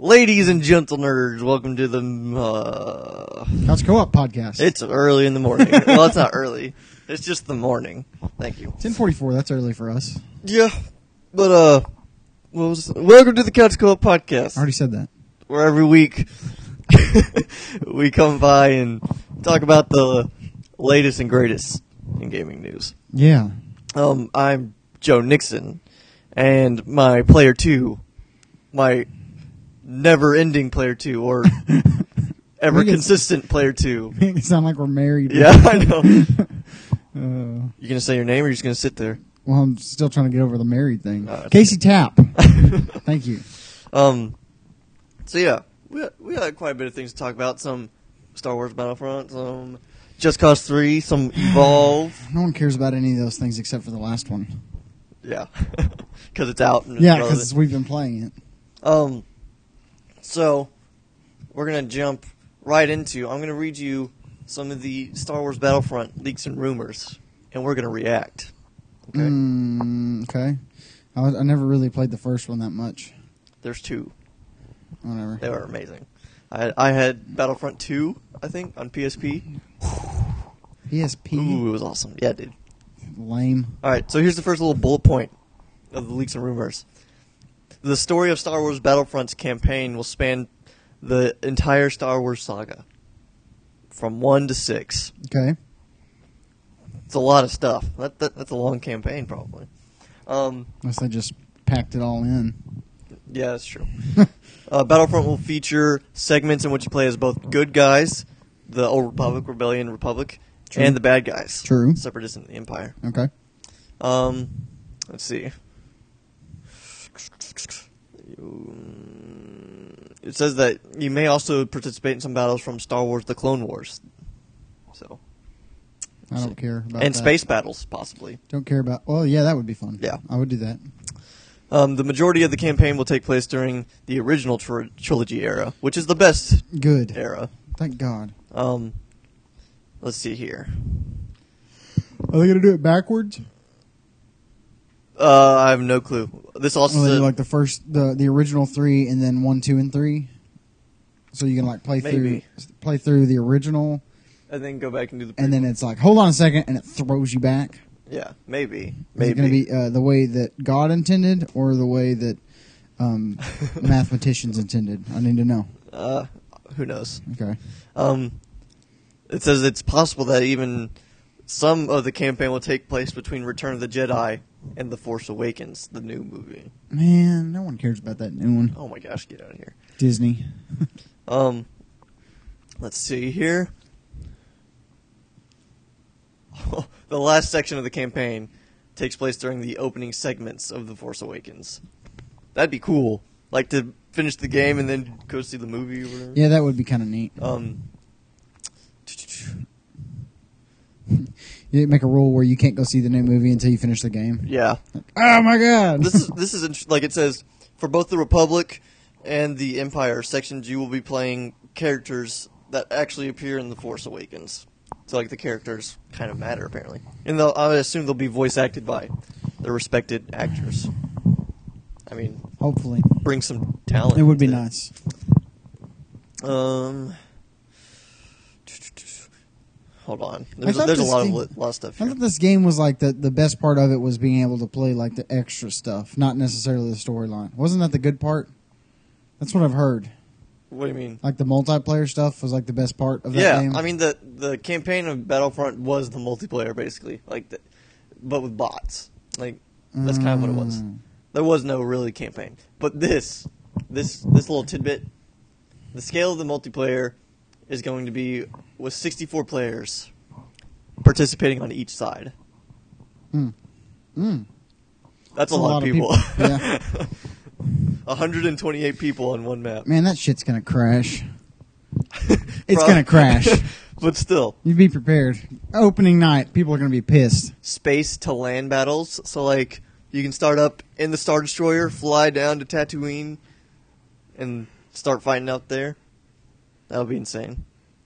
Ladies and gentlemen, welcome to the Couch Co-op podcast. It's early in the morning. Well, it's not early. It's just the morning. Thank you. 10:44. That's early for us. Yeah, but welcome to the Couch Co-op podcast. I already said that. Where every week we come by and talk about the latest and greatest in gaming news. Yeah. I'm Joe Nixon, and my player 2, my never-ending player 2, or ever-consistent player 2. Make it sound like we're married. Yeah, I know. You gonna say your name, or you just gonna sit there? Well, I'm still trying to get over the married thing. Oh, Casey Tapp. Thank you. So yeah, we had quite a bit of things to talk about. Some Star Wars Battlefront, some Just Cause 3, some Evolve. No one cares about any of those things except for the last one. Yeah, because it's out. And Yeah, it's because we've been playing it. So we're gonna jump right into. I'm gonna read you some of the Star Wars Battlefront leaks and rumors, and we're gonna react. Okay. Okay. I never really played the first one that much. There's 2. Whatever. They were amazing. I had Battlefront 2, I think, on PSP. PSP? Ooh, it was awesome. Yeah, dude. Lame. All right, so here's the first little bullet point of the leaks and rumors. The story of Star Wars Battlefront's campaign will span the entire Star Wars saga, from 1 to 6. Okay. It's a lot of stuff. That's a long campaign, probably. Unless they just packed it all in. Yeah, that's true. Battlefront will feature segments in which you play as both good guys, the Old Republic, Rebellion, Republic, True. and the bad guys. True. Separatists and the Empire. Okay. Let's see. It says that you may also participate in some battles from Star Wars: The Clone Wars. So. I don't care about And that. space battles, possibly. Don't care about... Well, yeah, that would be fun. Yeah. I would do that. The majority of the campaign will take place during the original trilogy era, which is the best Good. era. Thank God. Let's see here. Are they going to do it backwards? I have no clue. This also Well, they said, do like the first, the original 3, and then 1, 2, and 3. So you can like play Maybe. through the original, and then go back and do the. and then it's like, hold on a second, and it throws you back. Yeah, maybe. Is it going to be the way that God intended, or the way that mathematicians intended? I need to know. Who knows? Okay. It says it's possible that even some of the campaign will take place between Return of the Jedi and The Force Awakens, the new movie. Man, no one cares about that new one. Oh my gosh, get out of here. Disney. Let's see here. The last section of the campaign takes place during the opening segments of The Force Awakens. That'd be cool. Like to finish the game and then go see the movie or whatever. Yeah, that would be kind of neat. You make a rule where you can't go see the new movie until you finish the game. Yeah. Oh my God! This is like it says for both the Republic and the Empire sections, you will be playing characters that actually appear in The Force Awakens. So like the characters kind of matter apparently, and I assume they'll be voice acted by the respected actors. I mean, Hopefully, bring some talent. it would be to- nice. Hold on. I thought There's a this lot game- of stuff I here. thought this game was like the best part of it was being able to play like the extra stuff, not necessarily the storyline. Wasn't that the good part? That's what I've heard. What do you mean? Like the multiplayer stuff was like the best part of that Yeah, game. I mean the campaign of Battlefront was the multiplayer basically, but with bots. Like that's kind of what it was. There was no really campaign, but this little tidbit, the scale of the multiplayer is going to be with 64 players participating on each side. That's a lot of people. Yeah. 128 people on one map. Man, that shit's gonna crash. It's gonna crash. But still, You be prepared. Opening night, people are gonna be pissed. space to land battles. So like you can start up in the Star Destroyer, fly down to Tatooine, and start fighting out there. That would be insane.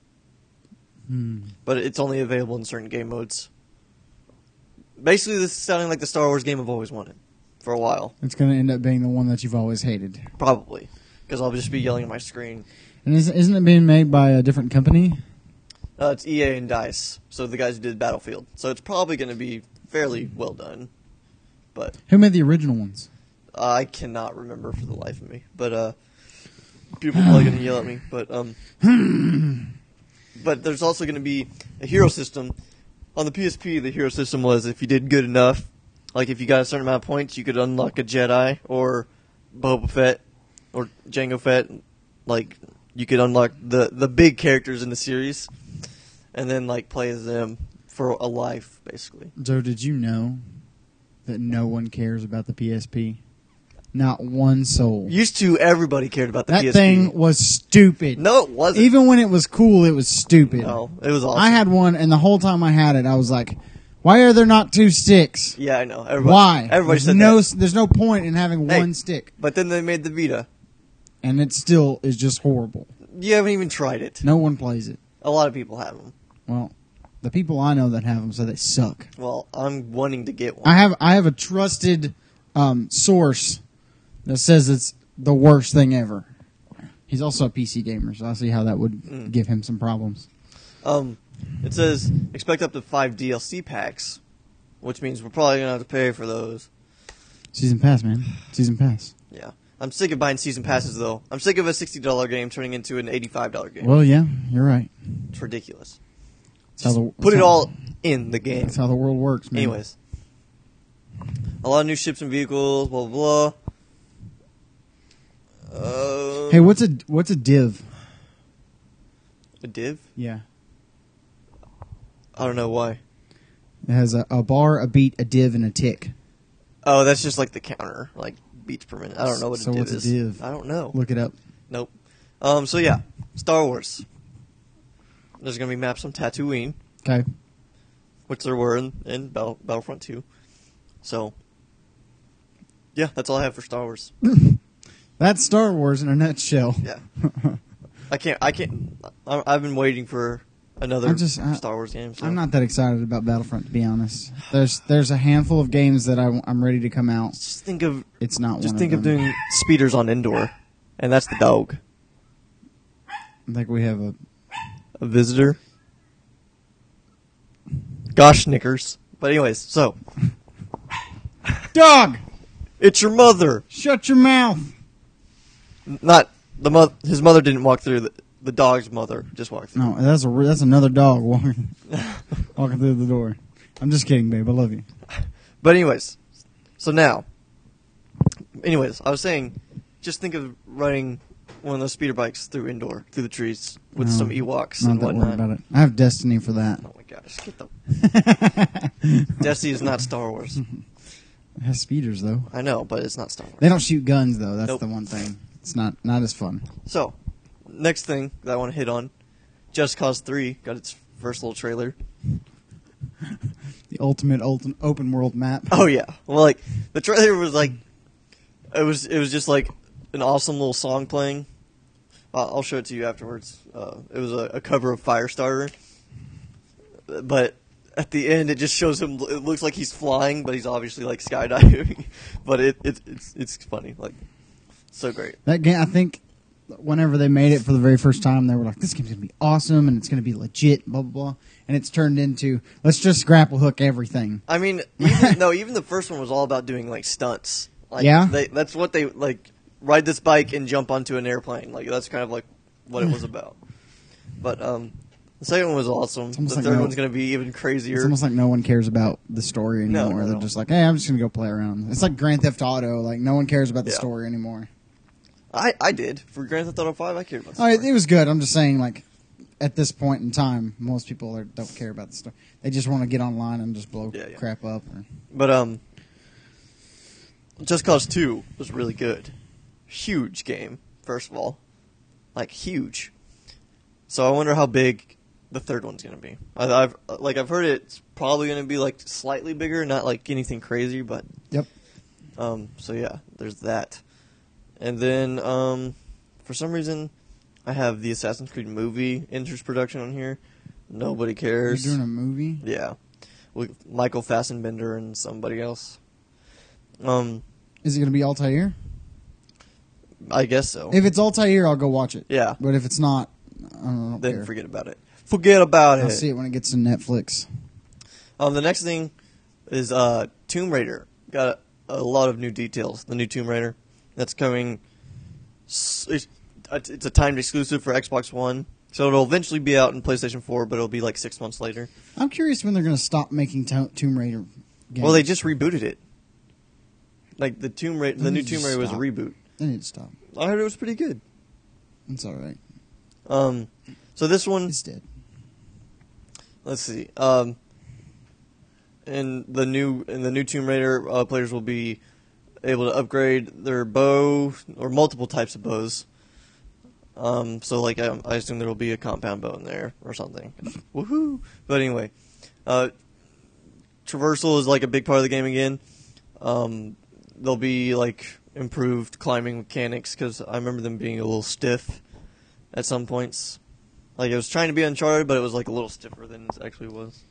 But it's only available in certain game modes. Basically, this is sounding like the Star Wars game I've always wanted for a while. It's gonna end up being the one that you've always hated. Probably. because I'll just be yelling at my screen. And isn't it being made by a different company? It's EA and DICE, so the guys who did Battlefield. So it's probably going to be fairly well done. But Who made the original ones? I cannot remember for the life of me. But people are probably going to yell at me. But there's also going to be a hero system. On the PSP, the hero system was if you did good enough, like if you got a certain amount of points, you could unlock a Jedi or Boba Fett or Jango Fett. Like, you could unlock the big characters in the series and then, like, play as them for a life, basically. Joe, did you know that no one cares about the PSP? Not one soul. Used to, everybody cared about the PSP. That thing was stupid. No, it wasn't. Even when it was cool, it was stupid. No, it was awesome. I had one, and the whole time I had it, I was like, why are there not 2 sticks? Yeah, I know. Why? Everybody there's said that. There's no point in having one stick. But then they made the Vita. And it still is just horrible. You haven't even tried it. No one plays it. A lot of people have them. Well, the people I know that have them say they suck. Well, I'm wanting to get one. I have a trusted source that says it's the worst thing ever. He's also a PC gamer, so I see how that would give him some problems. It says expect up to 5 DLC packs, which means we're probably gonna have to pay for those. Season pass, man. Season pass. Yeah. I'm sick of buying season passes, though. I'm sick of a $60 game turning into an $85 game. Well, yeah, you're right. It's ridiculous. Put it all in the game. That's how the world works, man. Anyways. A lot of new ships and vehicles, blah, blah, blah. Hey, what's a div? A div? Yeah. I don't know why. It has a bar, a beat, a div, and a tick. Oh, that's just like the counter, like beats per minute. I don't know what a div what's is. a div? I don't know. Look it up. Nope. So yeah, Star Wars. There's gonna be maps on Tatooine, Okay. which there were in Battlefront 2. So, yeah, that's all I have for Star Wars. That's Star Wars in a nutshell. Yeah. I've been waiting for another Star Wars game. So. I'm not that excited about Battlefront, to be honest. There's a handful of games that I'm ready to come out. Just think of It's not just one think of them. doing speeders on Endor, and that's the dog. I think we have a visitor. Gosh, Knickers. But anyways, so dog. it's your mother. Shut your mouth. Not the mother. His mother didn't walk through. The dog's mother just walked through. No, that's another dog walking through the door. I'm just kidding, babe. I love you. But anyways, I was saying, just think of riding one of those speeder bikes through the trees with some Ewoks Not and that worried whatnot. about it. I have Destiny for that. Oh my gosh, get the Destiny is not Star Wars. It has speeders though. I know, but it's not Star Wars. They don't shoot guns though. That's Nope. the one thing. It's not as fun. So, next thing that I want to hit on, Just Cause 3 got its first little trailer. The ultimate open world map. Oh yeah, well, like the trailer was like, it was just like an awesome little song playing. I'll show it to you afterwards. It was a cover of Firestarter, but at the end it just shows him. It looks like he's flying, but he's obviously like skydiving. But it's funny, like so great. That game, I think, whenever they made it for the very first time, they were like, "This game's gonna be awesome and it's gonna be legit." Blah blah blah. And it's turned into, let's just grapple hook everything. I mean, even the first one was all about doing like stunts. Like, Yeah? that's what they like. Ride this bike and jump onto an airplane. Like that's kind of like what it was about. But the second one was awesome. The almost like third one's going to be even crazier. It's almost like no one cares about the story No, anymore. no, They're no. just like, hey, I'm just gonna go play around. It's like Grand Theft Auto. Like no one cares about the Yeah. story anymore. I did for Grand Theft Auto 5. I cared about the Oh, story. it was good. I'm just saying, like at this point in time, most people don't care about the story. They just want to get online and just blow Yeah. crap up. But Just Cause 2 was really good. Huge game, first of all. Like huge. So I wonder how big the third one's going to be. I've heard it's probably going to be like slightly bigger, not like anything crazy, but Yep. so yeah, there's that. And then for some reason I have the Assassin's Creed movie enters production on here. Nobody You're cares. doing a movie. Yeah. With Michael Fassbender and somebody else. Is it gonna be Altair? I guess so. If it's Altair, I'll go watch it. Yeah. But if it's not, I don't Then care. forget about it. Forget about I'll it. see it when it gets to Netflix. The next thing is Tomb Raider. Got a lot of new details. The new Tomb Raider that's coming. It's a timed exclusive for Xbox One, so it'll eventually be out in PlayStation 4, but it'll be like 6 months later. I'm curious when they're going to stop making Tomb Raider games. Well, they just rebooted it. Like the They new need to Tomb Raider was a stop. reboot. They need to stop. I heard it was pretty good. It's all right. So this one, It's dead. let's see. In the new Tomb Raider, players will be able to upgrade their bow or multiple types of bows. So like I assume there will be a compound bow in there or something. Woohoo! But anyway, traversal is like a big part of the game again. There'll be like improved climbing mechanics because I remember them being a little stiff at some points. Like it was trying to be Uncharted, but it was like a little stiffer than it actually was.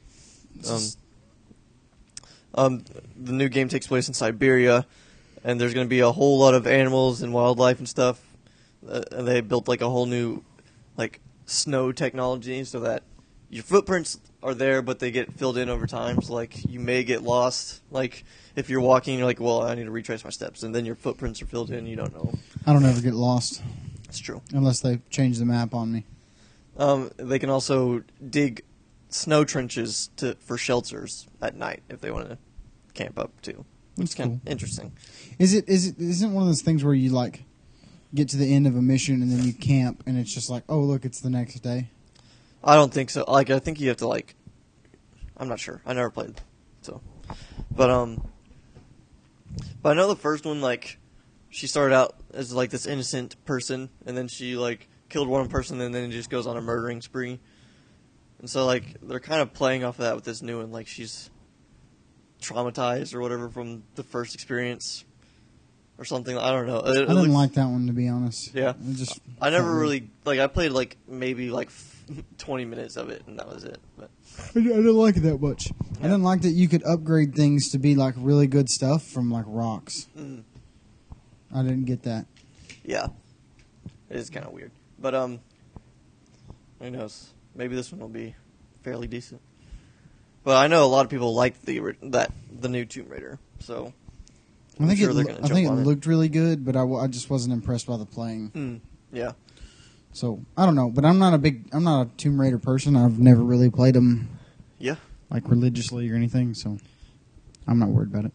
The new game takes place in Siberia, and there's going to be a whole lot of animals and wildlife and stuff. And they built like a whole new like snow technology so that your footprints are there, but they get filled in over time. So like you may get lost. Like if you're walking, you're like, well, I need to retrace my steps, and then your footprints are filled in. You don't know. I don't ever get lost It's true. unless they change the map on me. They can also dig snow trenches for shelters at night if they want to camp up too. That's It's kind cool. of interesting. Isn't it one of those things where you like get to the end of a mission and then you camp and it's just like, oh look, it's the next day? I don't think so. Like I think you have to like. I'm not sure. I never played, so. But I know the first one like, she started out as like this innocent person and then she like killed one person and then it just goes on a murdering spree. And so like they're kind of playing off of that with this new one. Like she's traumatized or whatever from the first experience or something. I don't know. I didn't like that one, to be honest. Yeah. It just I never felt really like. I played like maybe like 20 minutes of it and that was it. But I didn't like it that much. I Yeah. didn't like that you could upgrade things to be like really good stuff from like rocks. mm, I didn't get that. yeah, it is kind of weird. But who knows? Maybe this one will be fairly decent. But I know a lot of people like the new Tomb Raider. So I think sure they're gonna I jump think it on it. looked really good, but I just wasn't impressed by the playing. Yeah. So I don't know, but I'm not a Tomb Raider person. I've never really played them Yeah. like religiously or anything, so I'm not worried about it.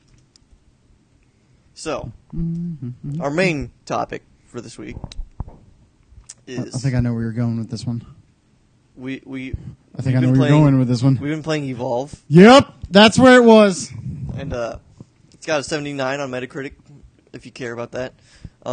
So Mm-hmm. our main topic for this week I is think I know where you're going with this one. we I think we've I know been where you're playing- going with this one. We've been playing Evolve, Yep, that's where it was. and it's got a 79 on Metacritic, if you care about that.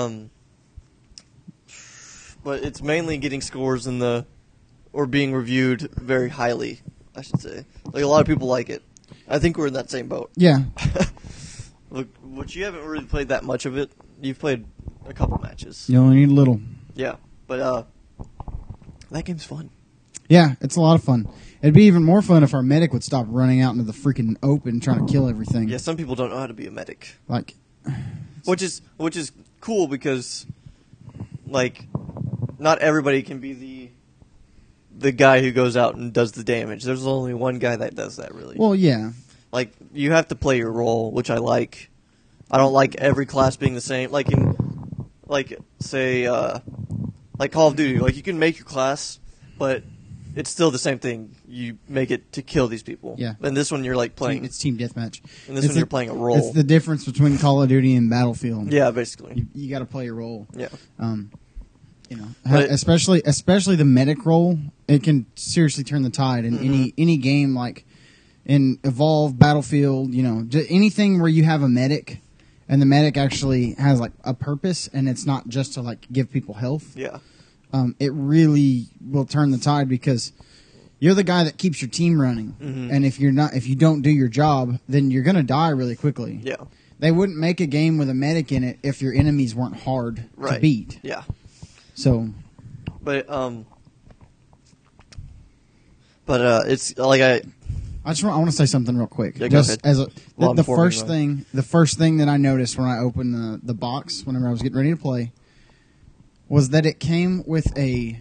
But it's mainly getting scores or being reviewed very highly, I should say. Like a lot of people like it. I think we're in that same boat. Yeah, Look, which you haven't really played that much of it. You've played a couple matches. you only need a little. Yeah, but that game's fun. Yeah, it's a lot of fun. It'd be even more fun if our medic would stop running out into the freaking open trying to kill everything. Yeah, some people don't know how to be a medic. Like, Which is cool because, like, not everybody can be the guy who goes out and does the damage. There's only one guy that does that, really. well, yeah. Like, you have to play your role, which I like. I don't like every class being the same. Like say, like Call of Duty. Like, you can make your class, but it's still the same thing. You make it to kill these people. Yeah. And this one, you're like playing. It's team deathmatch. And this It's one, you're playing a role. It's the difference between Call of Duty and Battlefield. Yeah, basically. You got to play a role. Yeah. You know, But- especially the medic role, it can seriously turn the tide in any game, like in Evolve, Battlefield. You know, anything where you have a medic, and the medic actually has like a purpose, and it's not just to like give people health. Yeah. It really will turn the tide because you're the guy that keeps your team running, and if you don't do your job, then you're gonna die really quickly. Yeah. They wouldn't make a game with a medic in it if your enemies weren't hard to Right. beat. Yeah. So, But it's like I I want to say something real quick. Yeah, go ahead. As the first thing that I noticed when I opened the box whenever I was getting ready to play was that it came with a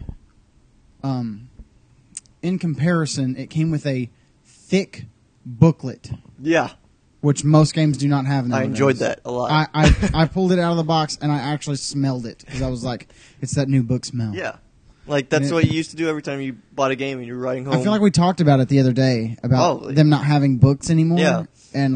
in comparison, it came with a thick booklet. Yeah. Which most games do not have nowadays. I enjoyed that a lot. I pulled it out of the box and I actually smelled it because I was like, it's that new book smell. Yeah. Like, that's what you used to do every time you bought a game and you were riding home. I feel like we talked about it the other day about them not having books anymore. Yeah. And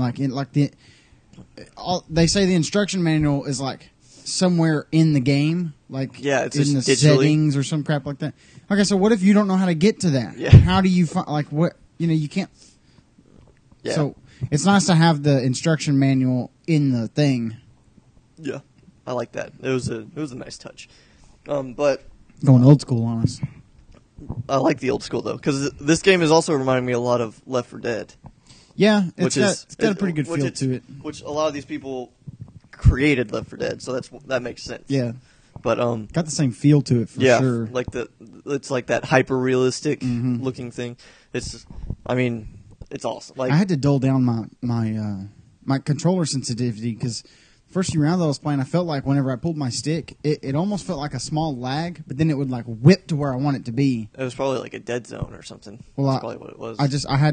they say the instruction manual is like somewhere in the game, like it's in the digitally. settings or some crap like that. Okay, so what if you don't know how to get to that? Yeah. How do you find what you can't? Yeah. So it's nice to have the instruction manual in the thing. Yeah, I like that. It was a nice touch. But going old school on us. I like the old school though, because this game is also reminding me a lot of Left 4 Dead. Yeah, it's got a pretty good feel to it. Which a lot of these people created Left 4 Dead, so that makes sense. Yeah, but got the same feel to it for sure. Like it's like that hyper realistic looking thing. It's awesome. Like, I had to dull down my controller sensitivity because first few rounds I was playing, I felt like whenever I pulled my stick, it almost felt like a small lag, but then it would like whip to where I want it to be. It was probably like a dead zone or something. Well, that's probably what it was.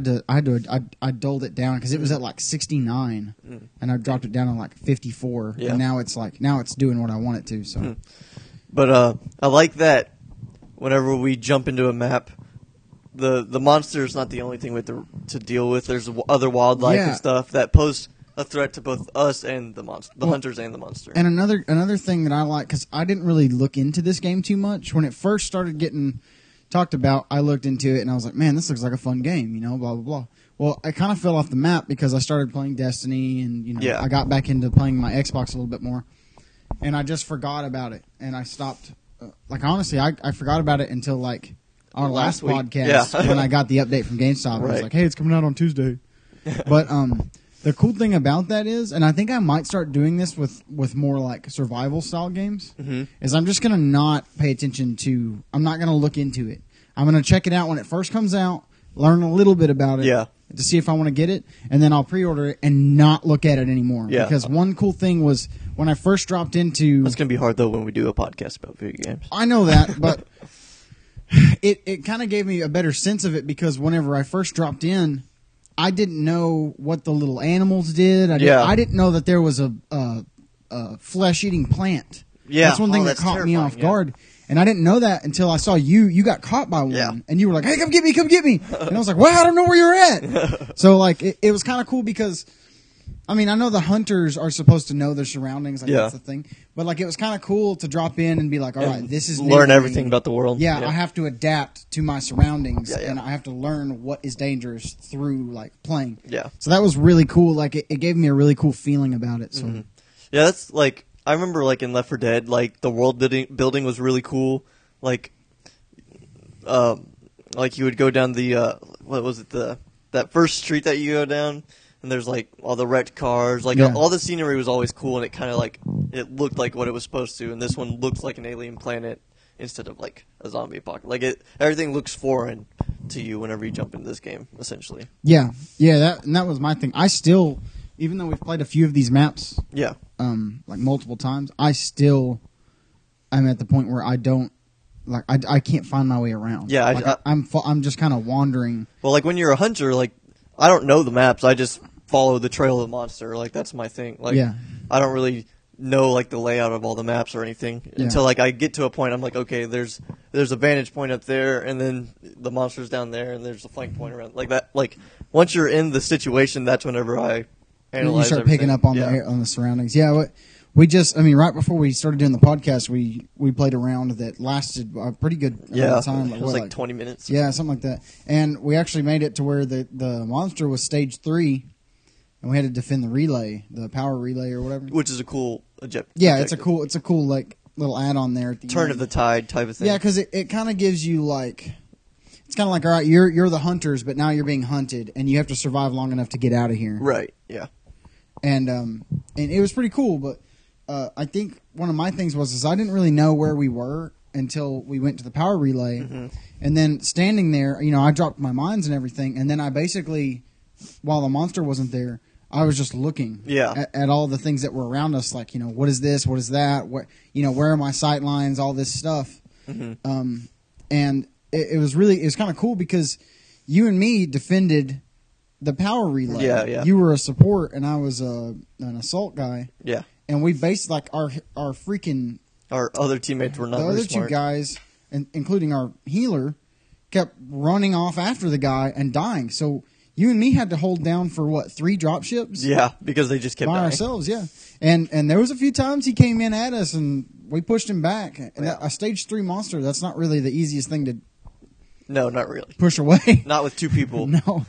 I dulled it down because it was at like 69, and I dropped it down to like 54, and now it's doing what I want it to. So, but I like that. Whenever we jump into a map, the monster is not the only thing we have to deal with. There's other wildlife and stuff that pose a threat to both us and the hunters and the monster. And another thing that I like, because I didn't really look into this game too much when it first started getting talked about. I looked into it and I was like, man, this looks like a fun game, blah blah blah. Well, I kind of fell off the map because I started playing Destiny, and I got back into playing my Xbox a little bit more, and I just forgot about it, and I stopped. Honestly, I forgot about it until like our last podcast when I got the update from GameStop. Right. I was like, hey, it's coming out on Tuesday. But the cool thing about that is, and I think I might start doing this with more like survival style games, is I'm just going to not pay attention to, I'm not going to look into it. I'm going to check it out when it first comes out, learn a little bit about it to see if I want to get it, and then I'll pre-order it and not look at it anymore. Yeah. Because one cool thing was when I first dropped into... It's going to be hard though when we do a podcast about video games. I know that, but it kind of gave me a better sense of it because whenever I first dropped in, I didn't know what the little animals did. I didn't know that there was a flesh-eating plant. Yeah, that's one thing that caught me off guard. And I didn't know that until I saw you. You got caught by one, and you were like, "Hey, come get me, come get me!" And I was like, "Wow, I don't know where you're at." So like, it was kind of cool because, I mean, I know the hunters are supposed to know their surroundings. Like that's the thing. But like, it was kind of cool to drop in and be like, "All right, this is learn everything about the world." Yeah, I have to adapt to my surroundings, and I have to learn what is dangerous through like playing. Yeah. So that was really cool. Like, it gave me a really cool feeling about it. So yeah, that's like. I remember, like, in Left 4 Dead, like, the world building was really cool. Like you would go down the, what was it, that first street that you go down, and there's, like, all the wrecked cars. Like, all the scenery was always cool, and it kind of, like, it looked like what it was supposed to. And this one looks like an alien planet instead of, like, a zombie apocalypse. Like, everything looks foreign to you whenever you jump into this game, essentially. Yeah, that was my thing. I still... Even though we've played a few of these maps, like multiple times, I'm at the point where I don't, like, I can't find my way around. Yeah, like I'm just kind of wandering. Well, like when you're a hunter, like I don't know the maps. I just follow the trail of the monster. Like that's my thing. Like I don't really know like the layout of all the maps or anything until like I get to a point. I'm like, okay, there's a vantage point up there, and then the monster's down there, and there's a flank point around like that. Like once you're in the situation, that's whenever I. You start picking up on the surroundings. Yeah, right before we started doing the podcast, we played a round that lasted a pretty good amount of time. It was like 20 minutes. Yeah, something like that. And we actually made it to where the monster was stage 3, and we had to defend the relay, the power relay or whatever. Which is a cool objective. Yeah, it's a cool like little add-on there at the turn end. of the tide type of thing. Yeah, because it kind of gives you like. It's kind of like, all right, you're the hunters, but now you're being hunted, and you have to survive long enough to get out of here. Right. Yeah. And it was pretty cool, but I think one of my things was I didn't really know where we were until we went to the power relay, and then standing there, I dropped my mines and everything, and then I basically while the monster wasn't there, I was just looking at all the things that were around us, like, what is this? What is that? What, where are my sight lines? All this stuff. Mm-hmm. And it was kind of cool because you and me defended the power relay. Yeah. You were a support and I was an assault guy. Yeah. And we based like our freaking... Our other teammates were not very smart. The other two guys, including our healer, kept running off after the guy and dying. So... You and me had to hold down for 3 drop ships? Yeah, because they just kept dying. Ourselves, yeah. And there was a few times he came in at us and we pushed him back. And a stage 3 monster, that's not really the easiest thing to No, not really. Push away. Not with 2 people. No.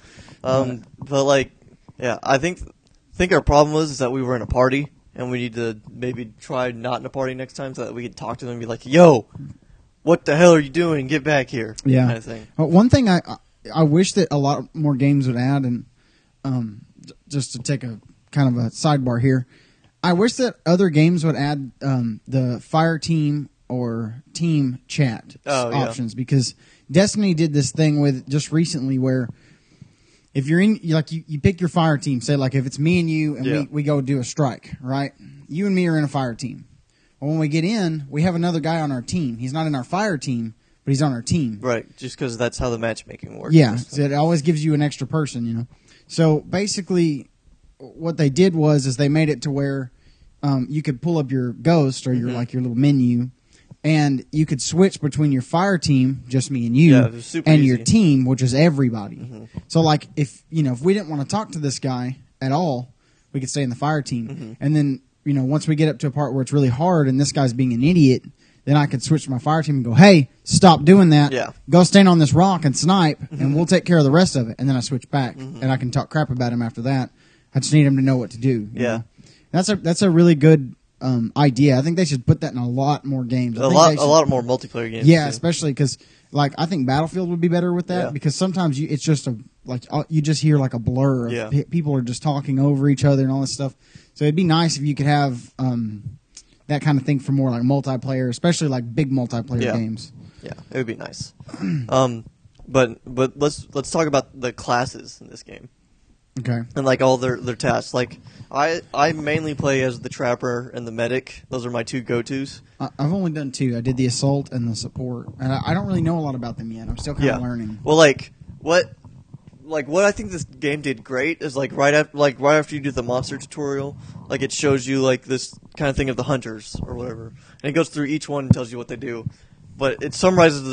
But I think our problem was that we were in a party and we need to maybe try not in a party next time so that we could talk to them and be like, "Yo, what the hell are you doing? Get back here." Yeah. Kind of thing. One thing I wish that a lot more games would add, and just to take a kind of a sidebar here, I wish that other games would add the fire team or team chat options, because Destiny did this thing with just recently where if you're in, you pick your fire team, say like if it's me and you and we go do a strike, right? You and me are in a fire team. Well, when we get in, we have another guy on our team. He's not in our fire team, but he's on our team. Right, just because that's how the matchmaking works. Yeah, so it always gives you an extra person, So basically what they did is they made it to where you could pull up your ghost or your your little menu, and you could switch between your fire team, just me and you, and your team, which is everybody. Mm-hmm. So like if we didn't want to talk to this guy at all, we could stay in the fire team. Mm-hmm. And then, once we get up to a part where it's really hard and this guy's being an idiot, then I could switch to my fire team and go, "Hey, stop doing that. Yeah. Go stand on this rock and snipe, and we'll take care of the rest of it." And then I switch back, and I can talk crap about him after that. I just need him to know what to do. Yeah. That's a really good idea. I think they should put that in a lot more games. A lot more multiplayer games. Yeah, too. Especially because I think Battlefield would be better with that, because sometimes it's just you just hear like a blur of people are just talking over each other and all this stuff. So it'd be nice if you could have that kind of thing for more like multiplayer, especially like big multiplayer games. Yeah, it would be nice. But let's talk about the classes in this game. Okay. And like all their tasks. Like I mainly play as the trapper and the medic. Those are my 2 go-tos. I've only done 2. I did the assault and the support, and I don't really know a lot about them yet. I'm still kind of learning. Well, what I think this game did great is right after you do the monster tutorial, it shows you this kind of thing of the hunters or whatever, and it goes through each one and tells you what they do, but it summarizes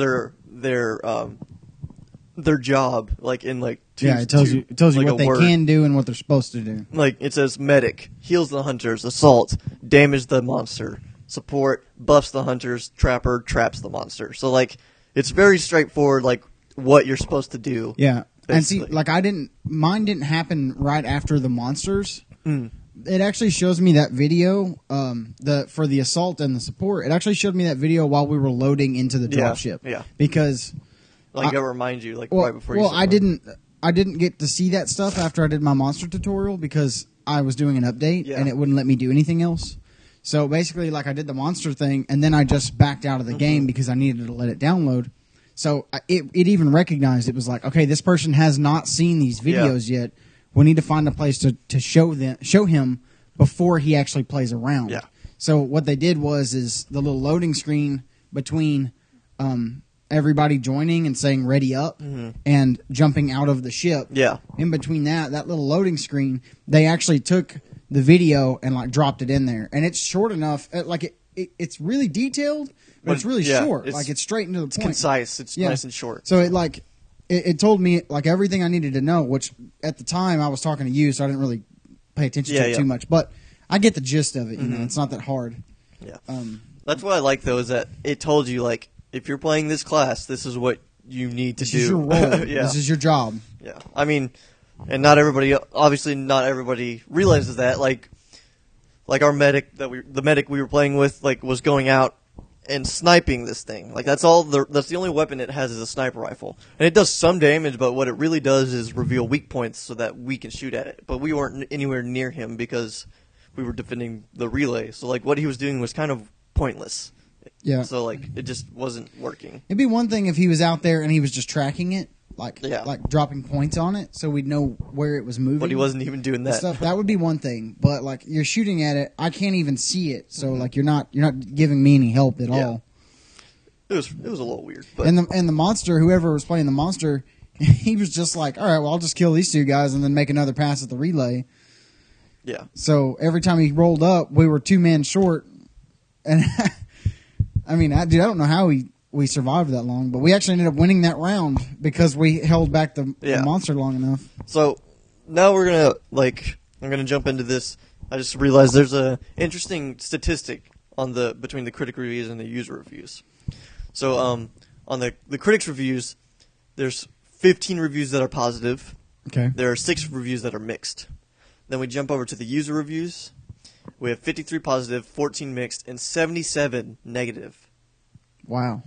their job in it tells you what they can do and what they're supposed to do. It says medic heals the hunters, assault damage the monster, support buffs the hunters, trapper traps the monster. So it's very straightforward what you're supposed to do. Yeah. Basically. And see, mine didn't happen right after the monsters. Mm. It actually shows me that video, for the assault and the support. It actually showed me that video while we were loading into the dropship. Yeah. Because it'll remind you right before you. Well, I didn't get to see that stuff after I did my monster tutorial because I was doing an update and it wouldn't let me do anything else. So basically, I did the monster thing and then I just backed out of the game because I needed to let it download. So it even recognized it was okay, this person has not seen these videos yet. We need to find a place to show him before he actually plays around. Yeah. So what they did is the little loading screen between everybody joining and saying ready up and jumping out of the ship. Yeah. In between that little loading screen, they actually took the video and dropped it in there. And it's short enough, it's really detailed. But it's really short. It's straight into the point. It's concise. It's nice and short. So it told me everything I needed to know, which at the time I was talking to you, so I didn't really pay attention to it too much. But I get the gist of it. It's not that hard. Yeah. That's what I like though, is that it told you if you're playing this class, this is what you need to do. This is your role. This is your job. Yeah. I mean, and not everybody realizes that. Our medic the medic we were playing with was going out and sniping this thing. That's the only weapon it has is a sniper rifle. And it does some damage, but what it really does is reveal weak points so that we can shoot at it. But we weren't anywhere near him because we were defending the relay. So what he was doing was kind of pointless. Yeah. So it just wasn't working. It'd be one thing if he was out there and he was just tracking it like Yeah. like dropping points on it, so we'd know where it was moving. But he wasn't even doing and that. stuff. That would be one thing, but like you're shooting at it, I can't even see it, so Mm-hmm. like you're not giving me any help at Yeah. all. It was a little weird. But And the monster, whoever was playing the monster, he was just like, all right, well I'll just kill these two guys and then make another pass at the relay. yeah. So every time he rolled up, we were 2 men short, and I mean, I don't know how we survived that long, but we actually ended up winning that round because we held back the monster long enough. So now I'm gonna jump into this. I just realized there's a interesting statistic on between the critic reviews and the user reviews. So on the critics reviews, there's 15 reviews that are positive. Okay. There are 6 reviews that are mixed. Then we jump over to the user reviews. We have 53 positive, 14 mixed, and 77 negative. Wow.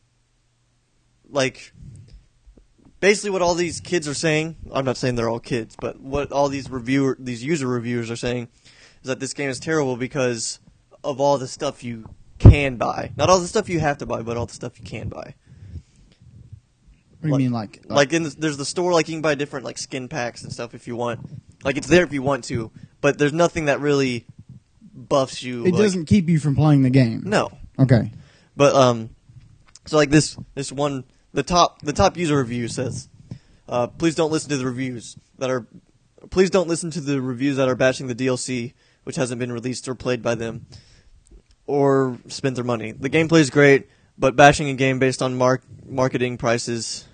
Like, basically what all these kids are saying, I'm not saying they're all kids, but what all these user reviewers are saying is that this game is terrible because of all the stuff you can buy. Not all the stuff you have to buy, but all the stuff you can buy. What do you mean, like? There's the store, like you can buy different like skin packs and stuff if you want. Like it's there if you want to, but there's nothing that really buffs you. It doesn't keep you from playing the game. No. Okay. But so like this one, the top user review says, please don't listen to the reviews that are bashing the DLC, which hasn't been released or played by them, or spent their money. The gameplay is great, but bashing a game based on marketing practices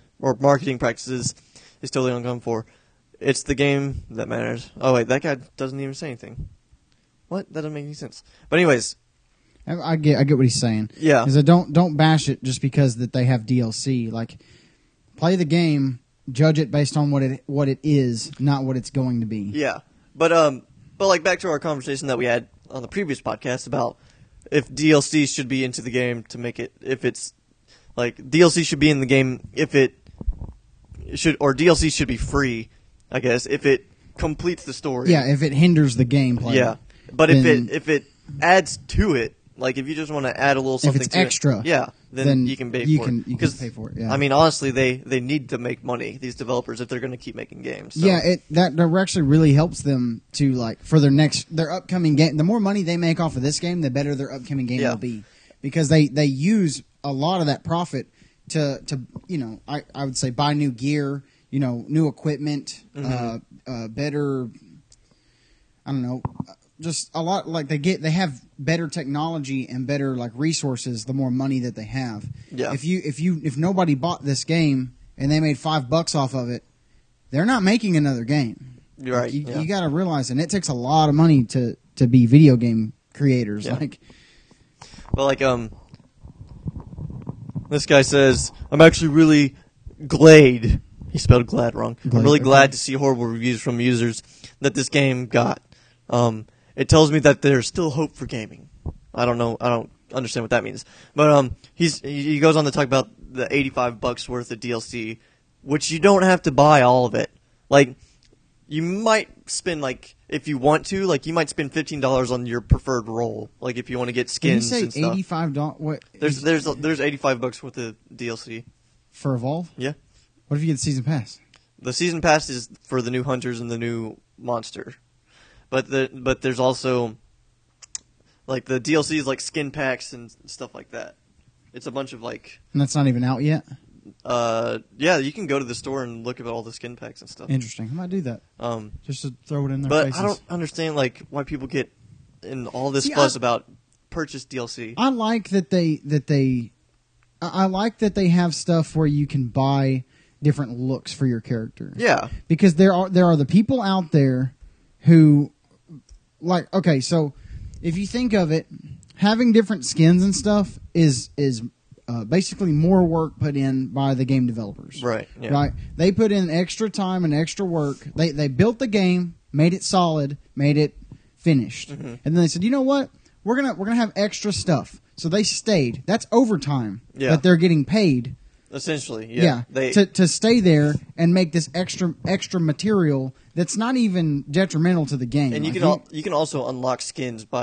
is totally uncalled for. It's the game that matters. Oh wait, that guy doesn't even say anything. What? That doesn't make any sense. But anyways, I get what he's saying. Yeah. Is don't bash it just because that they have DLC. Like, play the game, judge it based on what it is, not what it's going to be. yeah. But like back to our conversation that we had on the previous podcast about if DLC should be into the game to make it, if it's like DLC should be in the game if it should, or DLC should be free, I guess, if it completes the story. Yeah, if it hinders the gameplay. Yeah. But then- if it adds to it, like if you just want to add a little something it's to extra, it, yeah, then you can pay for it. You can pay for it. Yeah. I mean, honestly, they need to make money, these developers, if they're going to keep making games. So. Yeah, that actually really helps them to like for their upcoming game. The more money they make off of this game, the better their upcoming game will be, because they use a lot of that profit to I would say buy new gear, new equipment, better. I don't know. Just a lot, like they have better technology and better like resources the more money that they have. Yeah. If nobody bought this game and they made $5 off of it, they're not making another game. You're right. You got to realize, and it takes a lot of money to be video game creators. Yeah. Like, But like this guy says, I'm actually really glad. He spelled glad wrong. I'm really glad to see horrible reviews from users that this game got. It tells me that there's still hope for gaming. I don't know. I don't understand what that means. But he goes on to talk about the $85 worth of DLC, which you don't have to buy all of it. Like, you might spend, like, if you want to, like, you might spend $15 on your preferred role. Like, if you want to get skins and stuff. $85? What? There's $85 worth of DLC. For Evolve? Yeah. What if you get the season pass? The season pass is for the new hunters and the new monster. But there's also like the DLCs, like skin packs and stuff like that. It's a bunch of like. And that's not even out yet? Yeah, you can go to the store and look at all the skin packs and stuff. Interesting. I might do that. Just to throw it in their But faces. I don't understand like why people get in all this fuss about purchase DLC. I like that I like that they have stuff where you can buy different looks for your character. Yeah. Because there are the people out there who like, okay, so if you think of it, having different skins and stuff is basically more work put in by the game developers. Right. Yeah. Right. They put in extra time and extra work. They built the game, made it solid, made it finished. Mm-hmm. And then they said, "You know what? We're going to have extra stuff." So they stayed. That's overtime that they're getting paid. Essentially, yeah. To stay there and make this extra material that's not even detrimental to the game. And you can also unlock skins by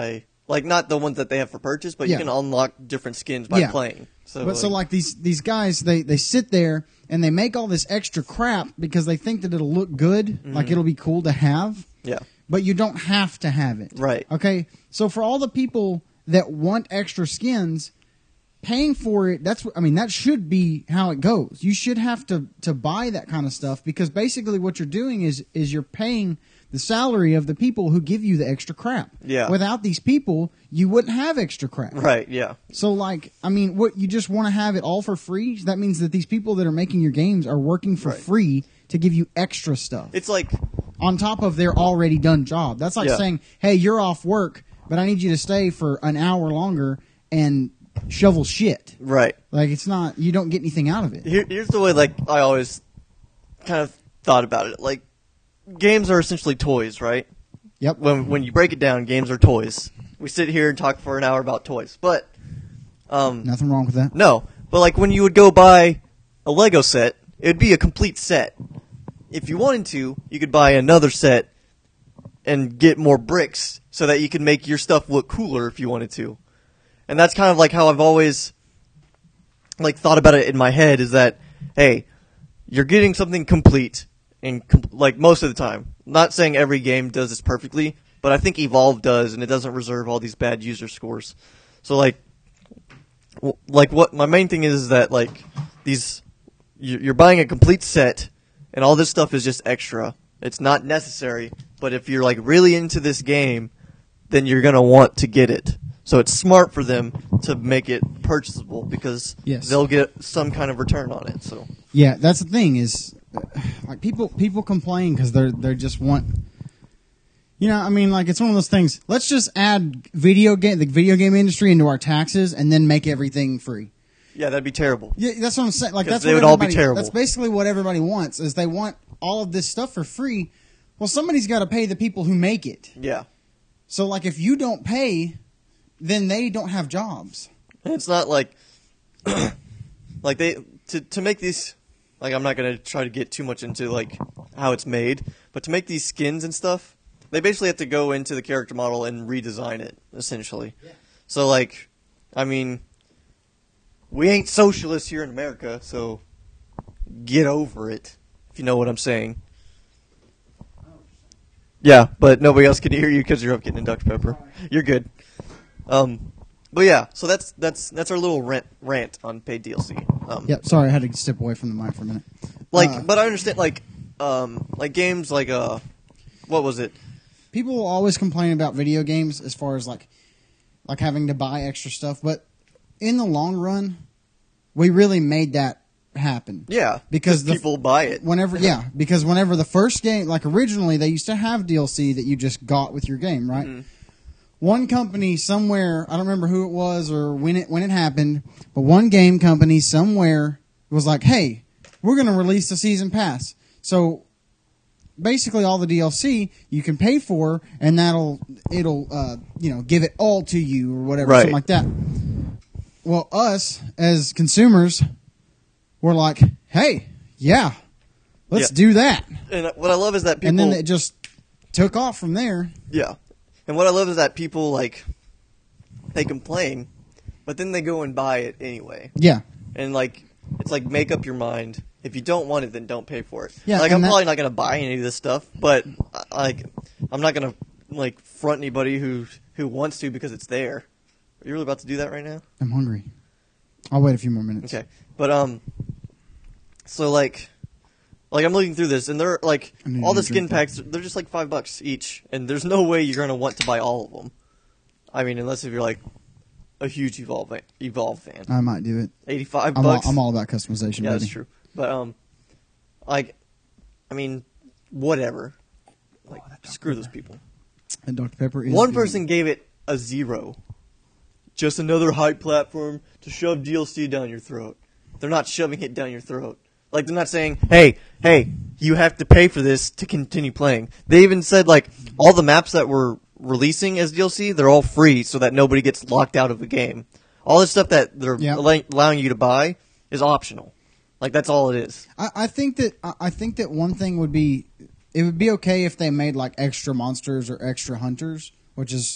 Like, not the ones that they have for purchase, but Yeah. you can unlock different skins by Yeah. playing. So, But so like these guys, they sit there and they make all this extra crap because they think that it'll look good, like it'll be cool to have. yeah, But you don't have to have it. Right. Okay. So for all the people that want extra skins, paying for it, that should be how it goes. You should have to buy that kind of stuff because basically what you're doing is you're paying the salary of the people who give you the extra crap. Yeah. Without these people, you wouldn't have extra crap. right, yeah. So, like, I mean, what you just want to have it all for free? That means that these people that are making your games are working for Right. free to give you extra stuff It's like, on top of their already done job. That's like Yeah. saying, hey, you're off work, but I need you to stay for an hour longer and shovel shit. right. Like, it's not, you don't get anything out of it. Here's the way, like, I always kind of thought about it. Like, games are essentially toys, right? Yep. When you break it down, games are toys. We sit here and talk for an hour about toys, but Nothing wrong with that. no. But like when you would go buy a Lego set, it would be a complete set. If you wanted to, you could buy another set and get more bricks so that you could make your stuff look cooler if you wanted to. And that's kind of like how I've always like thought about it in my head is that, hey, you're getting something complete and like most of the time. Not saying every game does this perfectly, but I think Evolve does, and it doesn't reserve all these bad user scores. So like what my main thing is that like these you're buying a complete set, and all this stuff is just extra. It's not necessary, but if you're like really into this game, then you're gonna want to get it. So it's smart for them to make it purchasable because Yes. they'll get some kind of return on it. So Yeah, that's the thing is, like people complain because they just want, you know, I mean, like it's one of those things. Let's just add the video game industry into our taxes and then make everything free. yeah, that'd be terrible. Yeah, that's what I'm saying. Like 'Cause that's they what would all be everybody- terrible. That's basically what everybody wants is they want all of this stuff for free. Well, somebody's got to pay the people who make it. Yeah, So like if you don't pay, then they don't have jobs. and it's not like like they to make these. Like, I'm not going to try to get too much into, like, how it's made. But to make these skins and stuff, they basically have to go into the character model and redesign it, essentially. Yeah. So, like, I mean, we ain't socialists here in America, so get over it, if you know what I'm saying. Yeah, but nobody else can hear you because you're up getting a Dr. Pepper. You're good. But yeah, so that's our little rant on paid DLC. Yep. Sorry, I had to step away from the mic for a minute. But I understand, like games like what was it? People will always complain about video games as far as like having to buy extra stuff, but in the long run, we really made that happen. Yeah, because people buy it. Because whenever the first game, like originally, they used to have DLC that you just got with your game, right? Mm-hmm. One company somewhere, I don't remember who it was or when it happened, but one game company somewhere was like, "Hey, we're going to release the season pass." So basically, all the DLC you can pay for, and it'll give it all to you or whatever, right. something like that. Well, us as consumers, we're like, "Hey, yeah, let's do that." And what I love is that people, and then it just took off from there. Yeah. And what I love is that people, like, they complain, but then they go and buy it anyway. Yeah. And, like, it's like, make up your mind. If you don't want it, then don't pay for it. Yeah, like, I'm probably not going to buy any of this stuff, but, like, I'm not going to, like, front anybody who wants to because it's there. Are you really about to do that right now? I'm hungry. I'll wait a few more minutes. Okay. But, so, like I'm looking through this, and they're like all the skin packs. They're just like $5 each, and there's no way you're gonna want to buy all of them. I mean, unless if you're like a huge Evolve fan. I might do it. $85. I'm all about customization. Yeah, baby. that's true. But like, I mean, whatever. Like, screw those people. And Dr. Pepper is One good. person gave it a 0. Just another hype platform to shove DLC down your throat. They're not shoving it down your throat. Like, they're not saying, hey, you have to pay for this to continue playing. They even said, like, all the maps that we're releasing as DLC, they're all free so that nobody gets locked out of the game. All this stuff that they're allowing you to buy is optional. Like, that's all it is. I think that one thing would be, it would be okay if they made, like, extra monsters or extra hunters, which is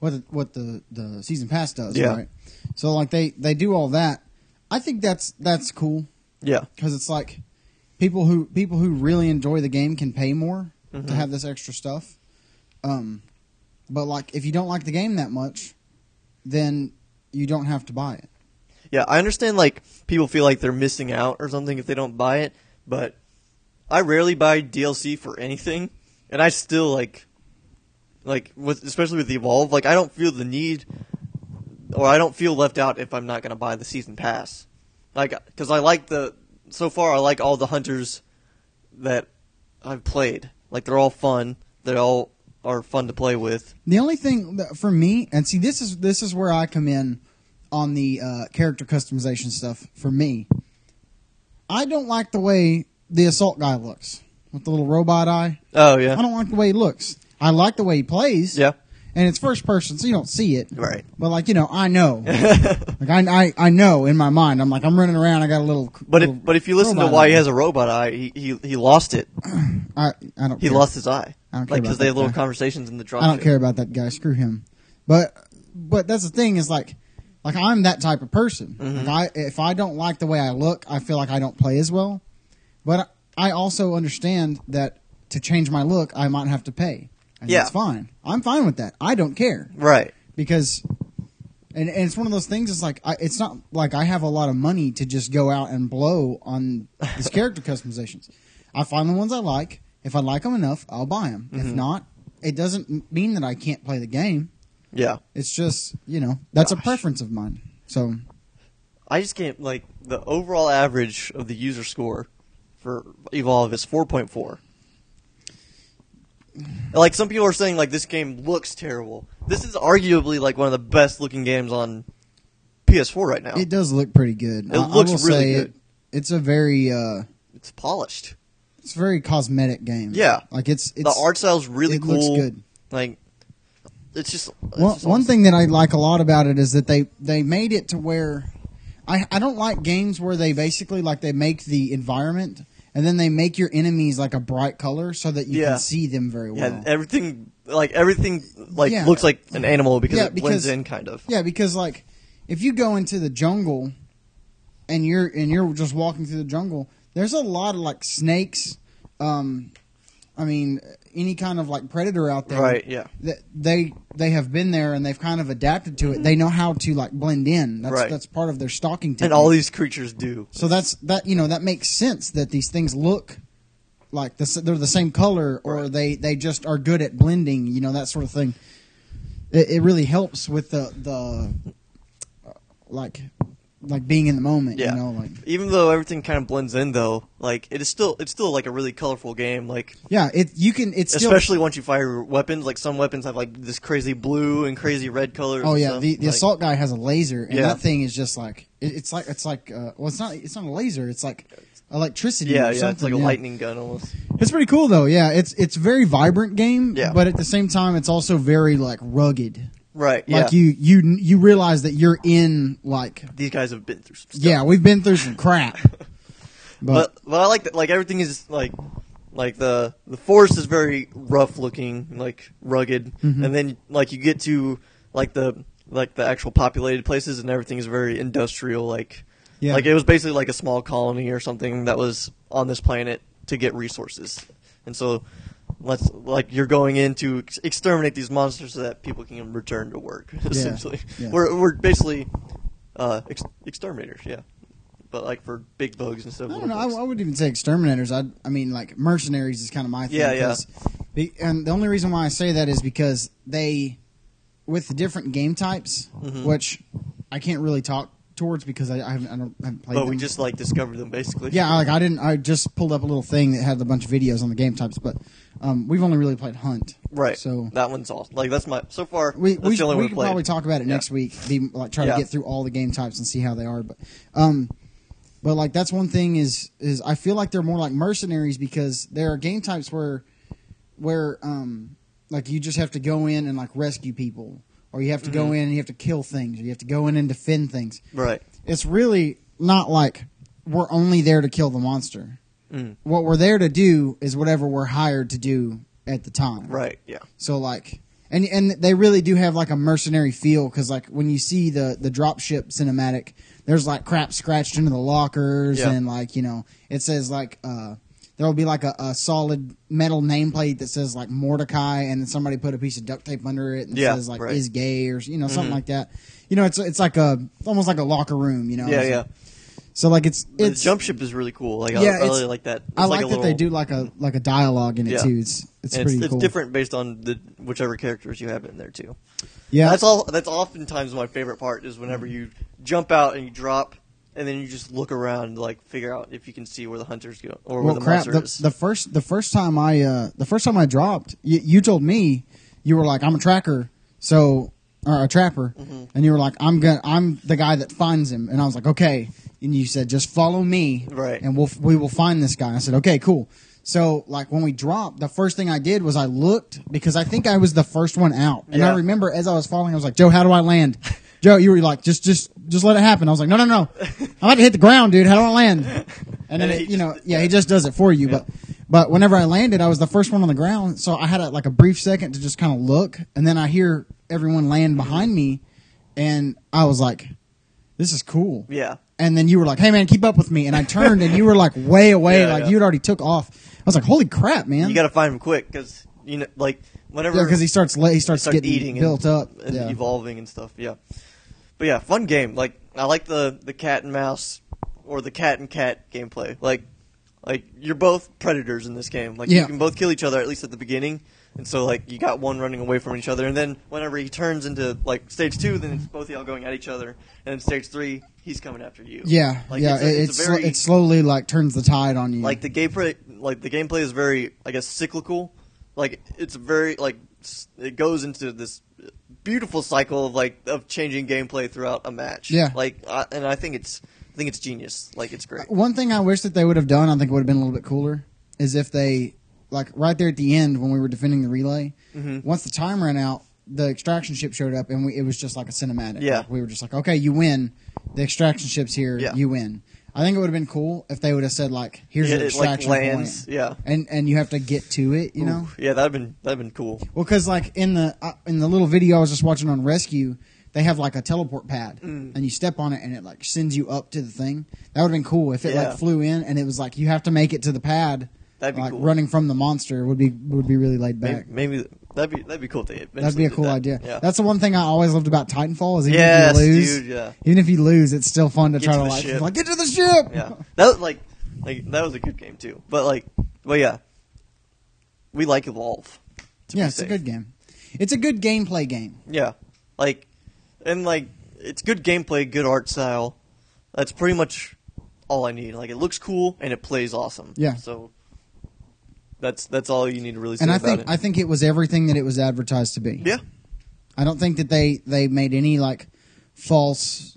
what the season pass does, Yeah. right? So like they do all that. I think that's cool Yeah. because it's like people who really enjoy the game can pay more Mm-hmm. to have this extra stuff. But like if you don't like the game that much, then you don't have to buy it. Yeah, I understand, like, people feel like they're missing out or something if they don't buy it, but I rarely buy DLC for anything, and I still, like especially with Evolve, like, I don't feel the need, or I don't feel left out if I'm not going to buy the Season Pass. Like, because so far I like all the hunters that I've played. Like, they're all fun, they all are fun to play with. The only thing for me, and see, this is where I come in on the character customization stuff. For me, I don't like the way the assault guy looks with the little robot eye. Oh, yeah. I don't like the way he looks. I like the way he plays. Yeah. And it's first person, so you don't see it. Right. But like I know, like I know in my mind. I'm running around. I got a little. But little if you listen to robot why eye. he has a robot eye, he lost it. I don't. He care. lost his eye. I don't care Like, about because they that have little guy. conversations in the drop I don't ship. care about that guy. Screw him. But that's the thing is like I'm that type of person. Mm-hmm. Like if I don't like the way I look, I feel like I don't play as well. But I also understand that to change my look, I might have to pay. And Yeah. that's fine. I'm fine with that. I don't care Right. because, and it's one of those things. It's like it's not like I have a lot of money to just go out and blow on these character customizations. I find the ones I like. If I like them enough, I'll buy them. Mm-hmm. If not, it doesn't mean that I can't play the game. Yeah. It's just, that's a Gosh. preference of mine. So, I just can't, like, the overall average of the user score for Evolve is 4.4. Like, some people are saying, like, this game looks terrible. This is arguably, like, one of the best looking games on PS4 right now. it does look pretty good. It looks I will really say good. It's a very, It's polished. it's a very cosmetic game. Yeah. Like it's The art style's really it cool. looks good. Like, it's just One awesome. thing that I like a lot about it is that they made it to where I don't like games where they basically like they make the environment and then they make your enemies like a bright color so that you Yeah. can see them very well. Yeah, everything Yeah. looks like an animal because Yeah, it blends because- in, kind of. Yeah, because like if you go into the jungle and you're just walking through the jungle, there's a lot of like snakes. I mean, any kind of like predator out there. Right, yeah. They have been there and they've kind of adapted to it. They know how to like blend in. Right. That's part of their stalking technique. And all these creatures do. So that makes sense that these things look like they're the same color or Right. they just are good at blending. That sort of thing. It really helps with the like being in the moment. Yeah. Like Even though everything kind of blends in, though, like it's still like a really colorful game. Like, yeah, it's still. especially once you fire your weapons. Like, some weapons have like this crazy blue and crazy red colors. Oh and yeah, stuff. the Like, assault guy has a laser, and Yeah. that thing is just like it's like well, it's not a laser, it's like electricity. Yeah, or yeah, something. it's like a yeah. lightning gun almost. It's pretty cool though. Yeah, it's a very vibrant game. Yeah. But at the same time, it's also very like rugged. Right. Yeah. Like you realize that you're in like These guys have been through some stuff. yeah, we've been through some crap. But I like that. Like, everything is like the forest is very rough looking, like rugged, Mm-hmm. and then like you get to the actual populated places, and everything is very industrial. Like, Yeah. like it was basically like a small colony or something that was on this planet to get resources, and so you're going in to exterminate these monsters so that people can return to work. Essentially, Yeah. we're basically exterminators. Yeah. But like for big bugs instead of I little don't know. bugs. I wouldn't even say exterminators. I mean, like mercenaries is kind of my thing. Yeah, yeah. And the only reason why I say that is because with the different game types, Mm-hmm. which I can't really talk towards because I haven't played. But them. we just like discovered them basically. yeah, I just pulled up a little thing that had a bunch of videos on the game types, but we've only really played Hunt. Right. So that one's all. Like, that's my so far. we that's the only one could played. probably talk about it Yeah. next week. Try Yeah. to get through all the game types and see how they are. But like that's one thing is I feel like they're more like mercenaries because there are game types where like you just have to go in and like rescue people, or you have to go in and you have to kill things, or you have to go in and defend things. Right. It's really not like we're only there to kill the monster. Mm. What we're there to do is whatever we're hired to do at the time. Right. Yeah. So like, And they really do have like a mercenary feel because like when you see the dropship cinematic, there's like crap scratched into the lockers and like it says like there'll be like a solid metal nameplate that says like Mordecai, and then somebody put a piece of duct tape under it and says like is gay or something like that. It's like almost like a locker room. Yeah. So like it's the jump ship is really cool. Like I really like that. It's I like that they do like a dialogue in it too. It's pretty cool. It's different based on whichever characters you have in there too. Yeah, that's oftentimes my favorite part is whenever you jump out and you drop, and then you just look around and like figure out if you can see where the hunters go or where the monster is. The first time I dropped, you told me you were like I'm a tracker, or a trapper, and you were like I'm the guy that finds him, and I was like okay. And you said, just follow me, and we will find this guy. And I said, okay, cool. So, like, when we dropped, the first thing I did was I looked, because I think I was the first one out. And I remember as I was falling, I was like, Joe, how do I land? Joe, you were like, just let it happen. I was like, no. I'm about to hit the ground, dude. How do I land? And then, he just does it for you. Yeah. But whenever I landed, I was the first one on the ground. So I had a brief second to just kind of look. And then I hear everyone land behind me. And I was like, this is cool. Yeah. And then you were like, hey, man, keep up with me. And I turned, and you were like way away. You'd already took off. I was like, holy crap, man. You got to find him quick because, whenever... Yeah, because he starts getting eating built up. And evolving and stuff, yeah. But yeah, fun game. Like, I like the cat and mouse or the cat and cat gameplay. Like you're both predators in this game. Like, you can both kill each other, at least at the beginning. And so, like, you got one running away from each other. And then whenever he turns into, like, stage 2, then it's both of y'all going at each other. And then stage 3, he's coming after you. Yeah, like, it slowly, like, turns the tide on you. Like, the gameplay is very, I guess, cyclical. Like, it's very, like, it goes into this beautiful cycle of changing gameplay throughout a match. Yeah. And I think it's genius. Like, it's great. One thing I wish that they would have done, I think it would have been a little bit cooler, is if they... Like, right there at the end when we were defending the relay, once the time ran out, the extraction ship showed up, and it was just like a cinematic. Yeah. Like, we were just like, okay, you win. The extraction ship's here. Yeah. You win. I think it would have been cool if they would have said, like, here's the extraction point. Yeah. And you have to get to it, you know? Yeah, that'd been cool. Well, because, like, in the little video I was just watching on Rescue, they have, like, a teleport pad, and you step on it, and it, like, sends you up to the thing. That would have been cool if it, like, flew in, and it was like, you have to make it to the pad. That'd be cool. Running from the monster would be really laid back. Maybe that'd be cool. That'd be a cool idea. Yeah. That's the one thing I always loved about Titanfall is even if you lose, dude, even if you lose, it's still fun to try to get to the ship. Yeah, that was that was a good game too. But yeah, we like Evolve. It's a good game. It's a good gameplay game. Yeah, it's good gameplay, good art style. That's pretty much all I need. Like, it looks cool and it plays awesome. Yeah. So that's all you need to really say and about it. I think it was everything that it was advertised to be. Yeah. I don't think that they made any false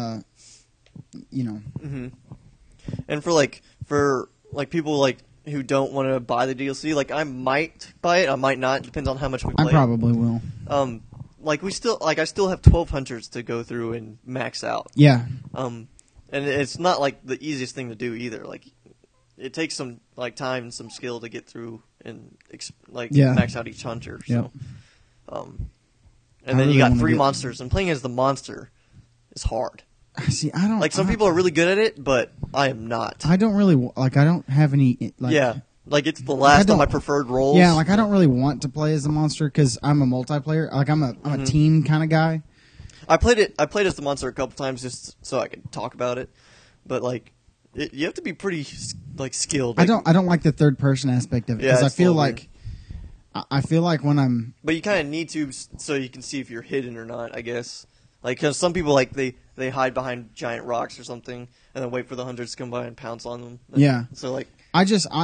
Mm-hmm. And for people who don't want to buy the DLC, I might buy it, I might not, depends on how much we play. I probably will. I still have 12 hunters to go through and max out. Yeah. And it's not the easiest thing to do either. It takes some time and some skill to get through and max out each hunter. So, and then you got 3 monsters, and playing as the monster is hard. See, I don't some people are really good at it, but I am not. I don't really I don't have any it's the last of my preferred roles. Yeah, I don't really want to play as the monster because I'm a multiplayer. I'm a team kind of guy. I played as the monster a couple times just so I could talk about it, but you have to be pretty skilled. I don't like the third person aspect of it because I feel like when I'm. But you kind of need to so you can see if you're hidden or not. I guess because some people they hide behind giant rocks or something and then wait for the hunters to come by and pounce on them. Yeah. So I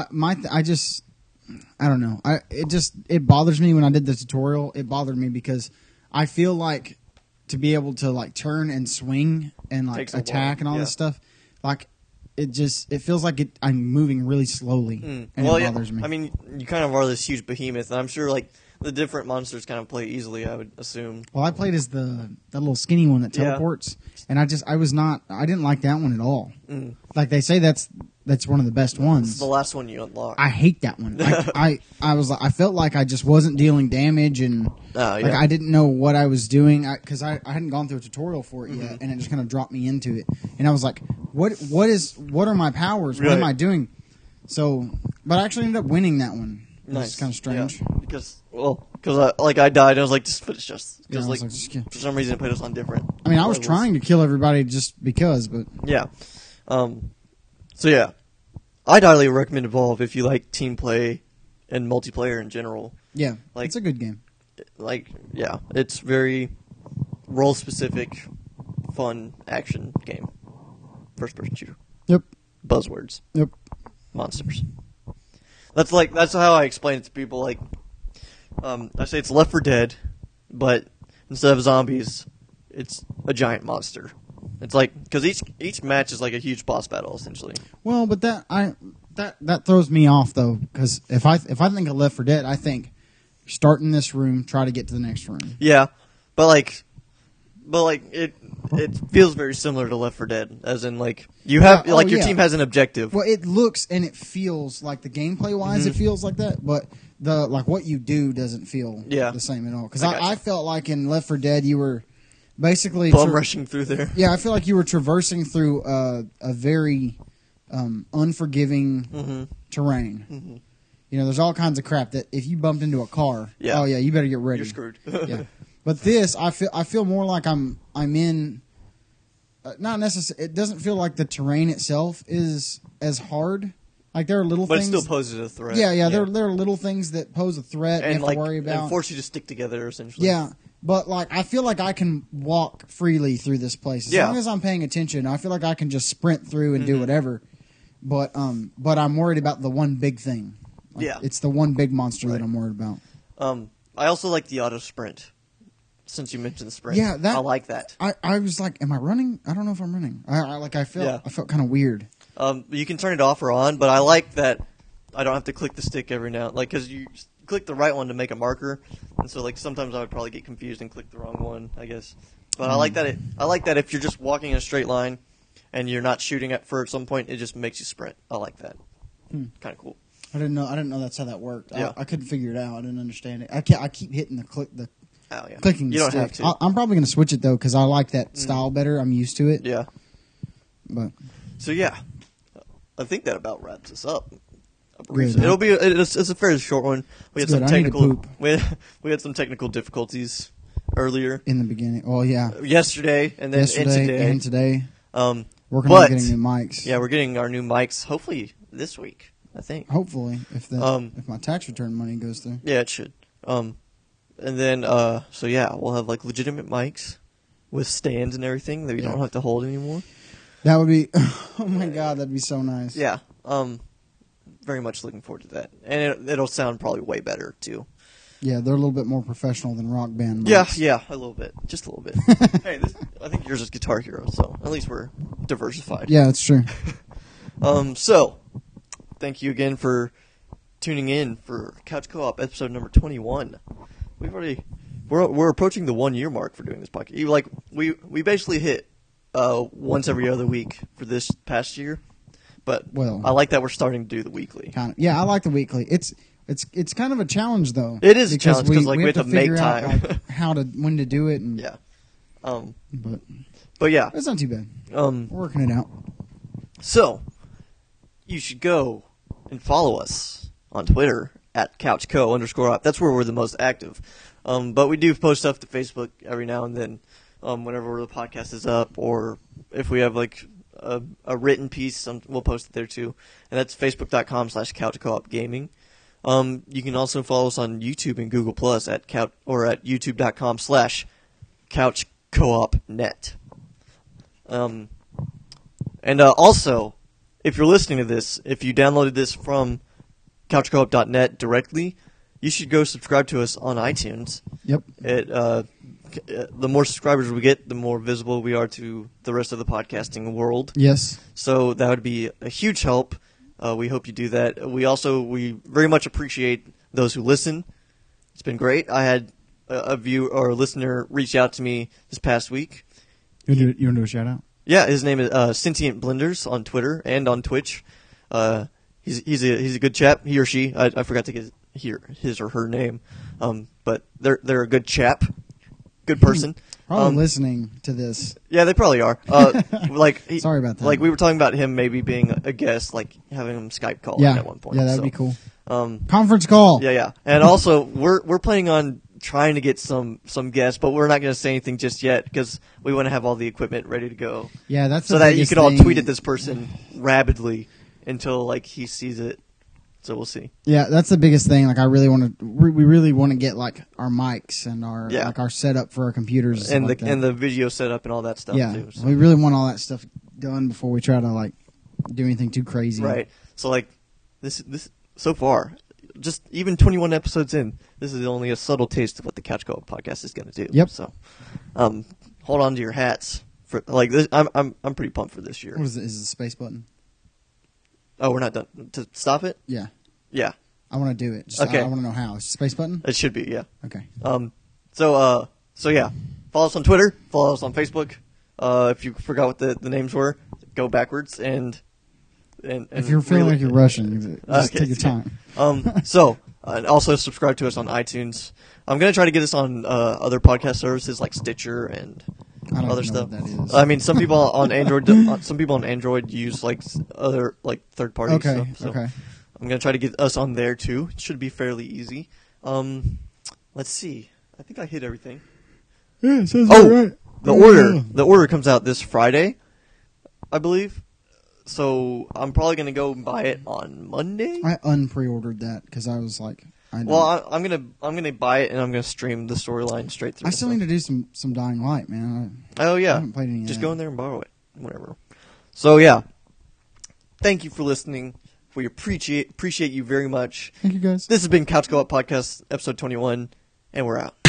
don't know. It bothers me when I did the tutorial. It bothered me because I feel like to be able to turn and swing and attack and all this stuff, it feels like I'm moving really slowly, and it bothers me. I mean, you kind of are this huge behemoth, and I'm sure the different monsters kind of play easily. I would assume. Well, I played as that little skinny one that teleports, and I didn't like that one at all. Like they say that's that's one of the best It's ones. the last one you unlock. I hate that one. I felt like I just wasn't dealing damage, and like I didn't know what I was doing because I hadn't gone through a tutorial for it yet, and it just kind of dropped me into it. And I was like, what are my powers? What am I doing? So, but I actually ended up winning that one. Nice. It's kind of strange. Yeah, because I died. And I was like, just finish us. Because Yeah, for some reason it put us on different. I mean, I was levels. trying to kill everybody just because, but Yeah. So yeah, I'd highly recommend Evolve if you like team play and multiplayer in general. yeah, Like- it's a good game. Like, yeah, it's very role specific, fun action game, first person shooter. Yep. Buzzwords. Yep. Monsters. That's how I explain it to people. Like, I say it's Left 4 Dead, but instead of zombies, it's a giant monster. It's like because each match is like a huge boss battle essentially. Well, but that throws me off though, because if I think of Left 4 Dead, I think start in this room, try to get to the next room. Yeah, but it feels very similar to Left 4 Dead, as in like you have your team has an objective. Well, it looks and it feels like the gameplay wise, it feels like that, but the what you do doesn't feel the same at all. Because I felt like in Left 4 Dead you were basically Bum rushing through there. Yeah, I feel like you were traversing through a very unforgiving terrain. Mm-hmm. You know, there's all kinds of crap that if you bumped into a car, oh yeah, you better get ready. You're screwed. Yeah, but this, I feel more like I'm in. Not necessarily. It doesn't feel like the terrain itself is as hard. Like there are little But things. it still poses a threat. Yeah. There are little things that pose a threat and you have to worry about. And force you to stick together essentially. Yeah. But like I feel like I can walk freely through this place as long as I'm paying attention. I feel like I can just sprint through and do whatever. But I'm worried about the one big thing. Like, it's the one big monster that I'm worried about. I also like the auto sprint. Since you mentioned the sprint, I like that. I was like, am I running? I don't know if I'm running. I felt kind of weird. You can turn it off or on, but I like that I don't have to click the stick every now, like because you click the right one to make a marker, and so like sometimes I would probably get confused and click the wrong one, I guess. But I like that. I like that if you're just walking in a straight line and you're not shooting at some point, it just makes you sprint. I like that. Kind of cool. I didn't know that's how that worked. Yeah. I couldn't figure it out. I didn't understand it. I keep hitting the clicking. You don't stick. have to. I'm probably going to switch it though because I like that style better. I'm used to it. Yeah. But so yeah, I think that about wraps us up. Good. It'll be it's a fairly short one. We had some technical we had some technical difficulties earlier in the beginning. Oh yeah, yesterday and then today. Working on getting new mics. Yeah, we're getting our new mics hopefully this week. I think. Hopefully, if my tax return money goes through. Yeah, it should. And then so yeah, we'll have like legitimate mics with stands and everything that we don't have to hold anymore. That would be. Oh my god, that'd be so nice. Yeah. Very much looking forward to that, and it'll sound probably way better too. Yeah, they're a little bit more professional than Rock Band mics. Yeah, a little bit, just a little bit. Hey, I think yours is Guitar Hero, so at least we're diversified. Yeah, that's true. So thank you again for tuning in for Couch Co-op episode number 21. We're approaching the 1 year mark for doing this podcast. We basically hit once every other week for this past year. But I like that we're starting to do the weekly. Yeah, I like the weekly. It's kind of a challenge though. It is a challenge because we have to make time out, when to do it. And, yeah. But yeah, it's not too bad. We're working it out. So you should go and follow us on Twitter at CouchCo_op. That's where we're the most active. But we do post stuff to Facebook every now and then, whenever the podcast is up, or if we have like a written piece, we'll post it there too. And that's facebook.com/CouchCoopGaming. You can also follow us on YouTube and Google Plus at youtube.com/CouchCoopNet. And also, if you're listening to this, if you downloaded this from CouchCoop.net directly, you should go subscribe to us on iTunes. Yep. The more subscribers we get, the more visible we are to the rest of the podcasting world. Yes. So that would be a huge help. We hope you do that. We very much appreciate those who listen. It's been great. I had a listener reach out to me this past week. You want to do a shout out? Yeah, his name is Sentient Blenders on Twitter and on Twitch. He's a good chap. He or she. I forgot to get his or her name. But they're a good chap, good person. Probably listening to this. Yeah, they probably are. Sorry about that. Like we were talking about him maybe being a guest, like having him Skype call Yeah, at one point. yeah, that'd so, be cool. Conference call. Yeah. And also, we're planning on trying to get some guests, but we're not going to say anything just yet because we want to have all the equipment ready to go. Yeah, that's so the that you biggest could all thing. tweet at this person rapidly until like he sees it. So we'll see. Yeah, that's the biggest thing. Like, we really want to get like our mics and our like our setup for our computers and like the video setup and all that stuff. Yeah, too, so. we really want all that stuff done before we try to like do anything too crazy. Right. So like this so far, just even 21 episodes in, this is only a subtle taste of what the Couch Co-op podcast is going to do. Yep. So, hold on to your hats for like this. I'm pretty pumped for this year. What is it? Is it the space button? Oh, we're not done. To stop it? Yeah. Yeah. I want to do it. Just, Okay. I want to know how. It's the space button? It should be, yeah. Okay. So yeah. Follow us on Twitter. Follow us on Facebook. If you forgot what the names were, go backwards and if you're feeling like you're rushing, just take your time. And also subscribe to us on iTunes. I'm gonna try to get us on other podcast services like Stitcher and I don't other know stuff. what that is. I mean, some people on Android, use like other like third party Okay. stuff. So Okay. I'm gonna try to get us on there too. It should be fairly easy. Let's see. I think I hit everything. Yeah, it says Oh, the order comes out this Friday, I believe. So I'm probably gonna go buy it on Monday. I unpre-ordered that because I was like, I'm gonna buy it and I'm gonna stream the storyline straight through. I still need to do some Dying Light, man. Oh yeah, I haven't played any just yet. go in there and borrow it, whatever. So yeah, thank you for listening. We appreciate you very much. Thank you, guys. This has been Couch Co-op Podcast, episode 21, and we're out.